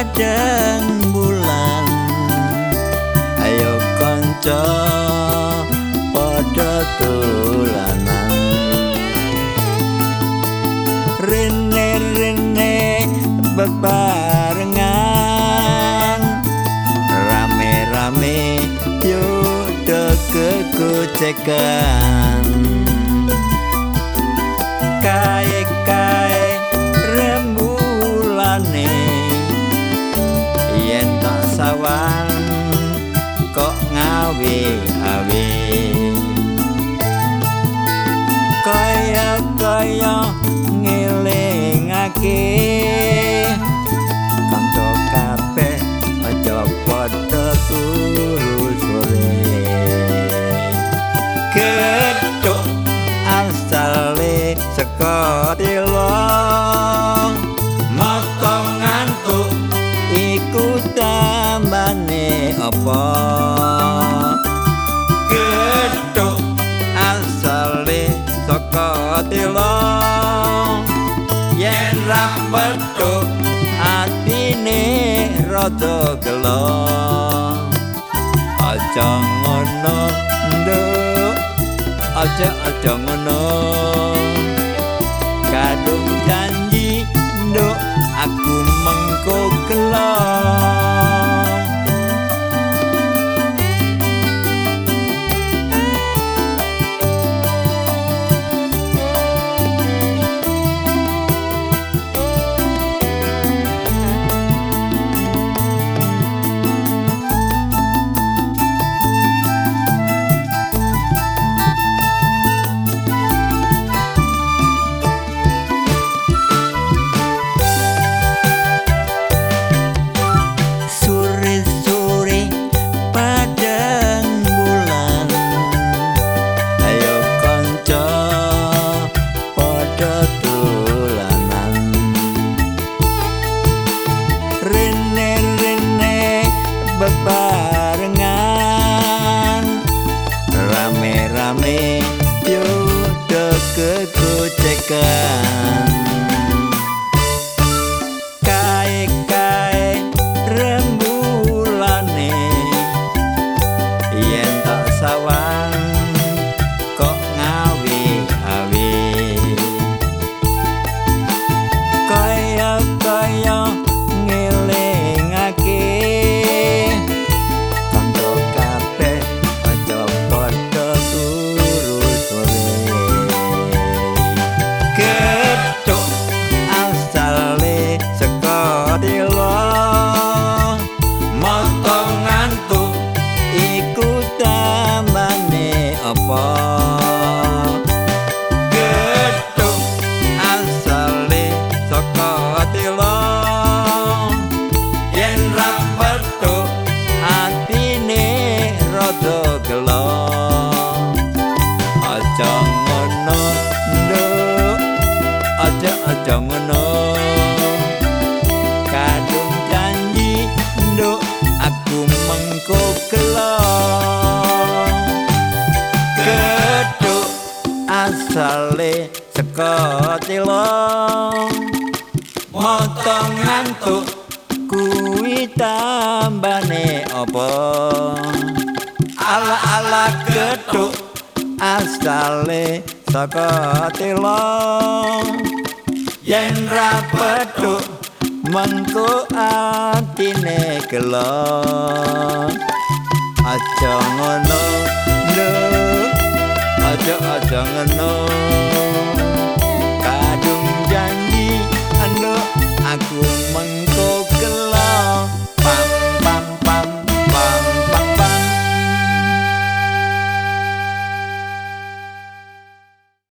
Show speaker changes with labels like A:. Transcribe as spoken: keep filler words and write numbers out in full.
A: padang bulan ayo kanca padha dolanan rene-rene bebarengan rame-rame yudha kegocekan kae-kae remulane yen tak sawan kok ngawe-awe kaya-kaya ngelingake kanca kabeh aja padha turu sore ketuk asale saka tila mata ngantuk iku tambane apa ketuk asale saka tila yen ra petuk atine rada gelo aja ngono nduk aja aja ngono kadung janji nduk aku mengko gelo bebarengan rame-rame yudha kegocekan kae-kae remulane yen tak sawan kok ngawe-awe kaya-kaya ngelingake apa gedung asale saka tila yen ra petuk atine rada gelo aja ngono nduk aja aja ngono kadung janji nduk aku mengko gelo asale saka tila mata ngantuk kuwi tambane apa ala-ala geduk asale saka tila yen ra petuk mengko atine gelo aja ngono nduk aja aja ngono kadung janji nduk aku